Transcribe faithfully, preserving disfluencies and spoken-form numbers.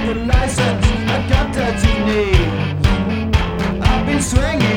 your license, I got that you need. I've been swinging